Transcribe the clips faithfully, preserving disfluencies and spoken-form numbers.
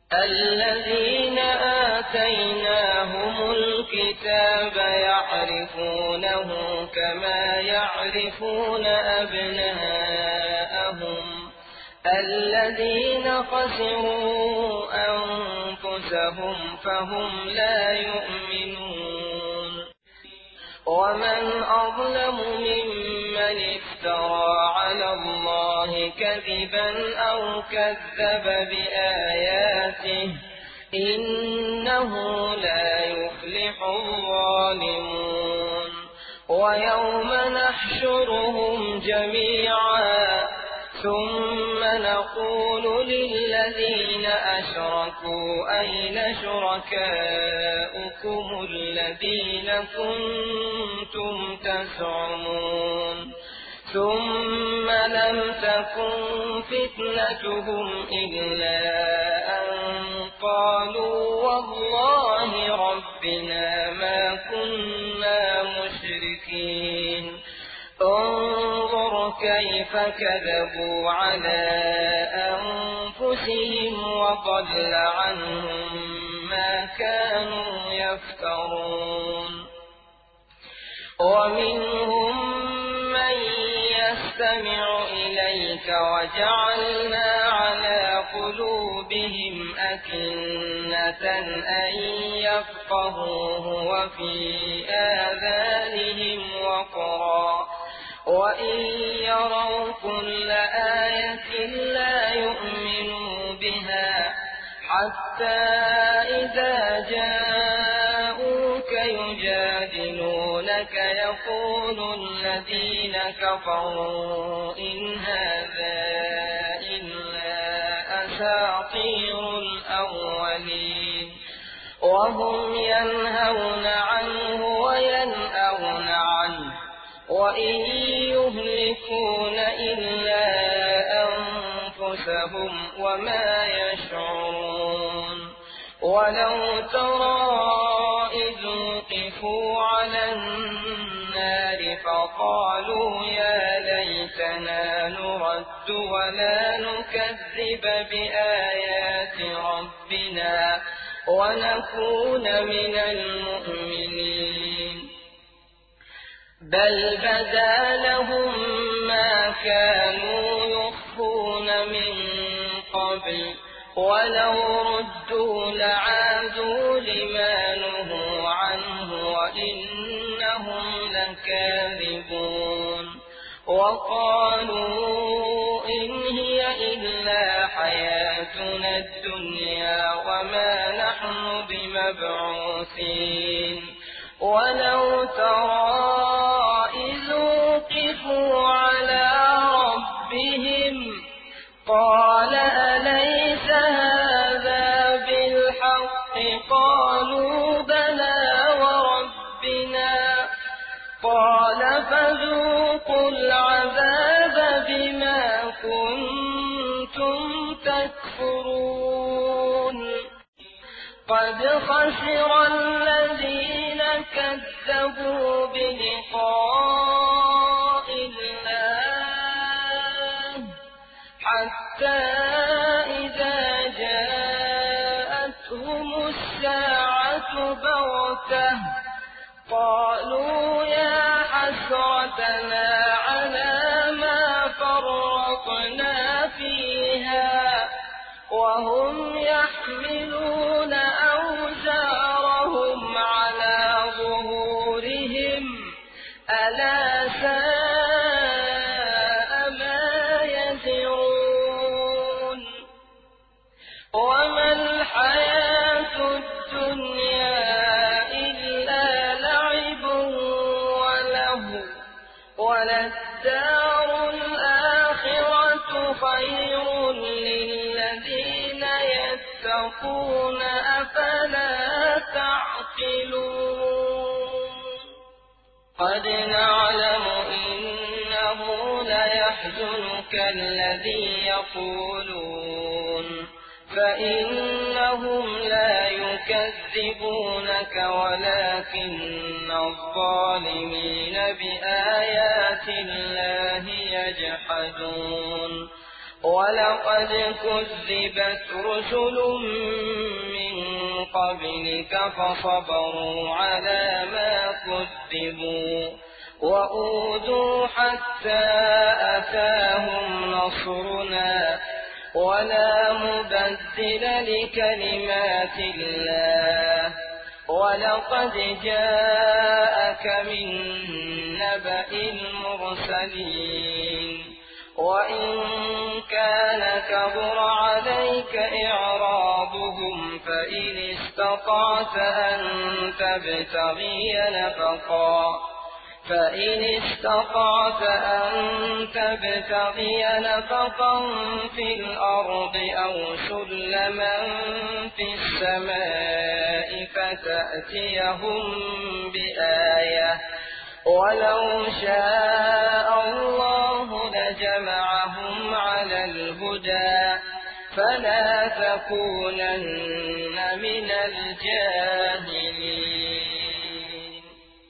الذين آتيناهم الكتاب يعرفونه كما يعرفون أبناءهم الذين خسروا أنفسهم فهم لا يؤمنون ومن أظلم ممن افترى على الله كذبا أو كذب بآياته إنه لا يفلح الظالمون ويوم نحشرهم جميعا ثم نقول للذين أشركوا أين شركاؤكم الذين كنتم تزعمون ثم لم تكن فتنتهم إلا أن قالوا والله ربنا ما كنا مشركين انظر كيف كذبوا على أنفسهم وضل عنهم ما كانوا يفترون ومنهم من يستمع إليك وجعلنا على قلوبهم أكنة أن يفقهوه وفي آذانهم وقرا وإن يروا كل آية لا يؤمنوا بها حتى إذا جاءوك يجادلونك يقول الذين كفروا إن هذا إلا أساطير الأولين وهم ينهون عنه وينأون عنه وإن يهلكون إلا أنفسهم وما يشعرون ولو ترى إذ وقفوا على النار فقالوا يا ليتنا نرد ولا نكذب بآيات ربنا ونكون من المؤمنين بل بدا لهم ما كانوا يخفون من قبل ولو ردوا لعادوا لما نهوا عنه وإنهم لكاذبون وقالوا إن هي إلا حياتنا الدنيا وما نحن بمبعوثين ولو ترى إذ وقفوا على ربهم قال أليس هذا بالحق قالوا بلى وربنا قال فذوقوا العذاب بما كنتم تكفرون قد خسر الذين كذبوا بلقاء الله حتى إذا جاءتهم الساعة بغتة قالوا يا حسرتنا على ما فرطنا فيها وهم يحملون أوزارهم على ظهورهم ألا ساء ما يزرون وما الحياة الدنيا إلا لعب وله وللدار الآخرة خير للذين يتقون أفلا تعقلون قد نعلم إنه ليحزنك الذي يقولون فإنهم لا يكذبونك ولكن الظالمين بآيات الله يجحدون ولقد كذبت رسل من قبلك فصبروا على ما كذبوا وأوذوا حتى أتاهم نصرنا ولا مبدل لكلمات الله ولقد جاءك من نبأ المرسلين وإن كان كبر عليك إعراضهم فإن استطعت أن تبتغي نفقا فإن استطعت أن تبتغي نفقا في الأرض أو سلما في السماء فتأتيهم بآية ولو شاء الله لجمعهم على الهدى فلا تكونن من الجاهلين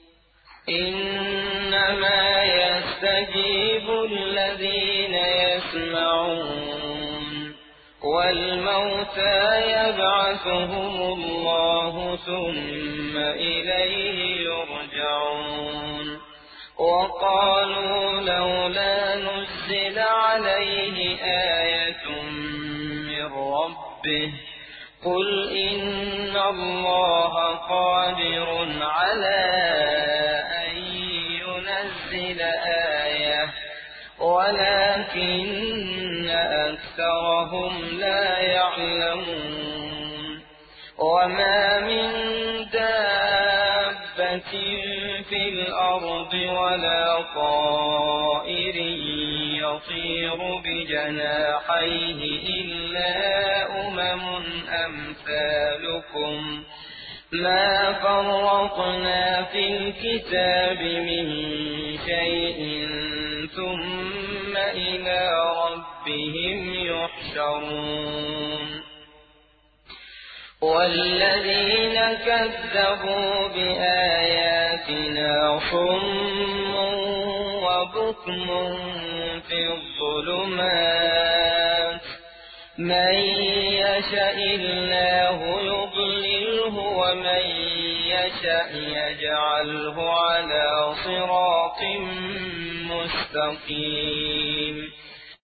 إنما يستجيب الذين يسمعون والموتى يبعثهم الله ثم إليه يرجعون وقالوا لولا نزل عليه آية من ربه قل إن الله قادر على أن ينزل آية ولكن أكثرهم لا يعلمون وما من دابة في الأرض ولا طائر يطير بجناحيه إلا أمم أمثالكم ما فرطنا في الكتاب من شيء ثم إلى ربهم يحشرون والذين كذبوا بآياتنا صم وبكم في الظلمات من يشاء الله يضلله ومن يشاء يجعله على صراط مستقيم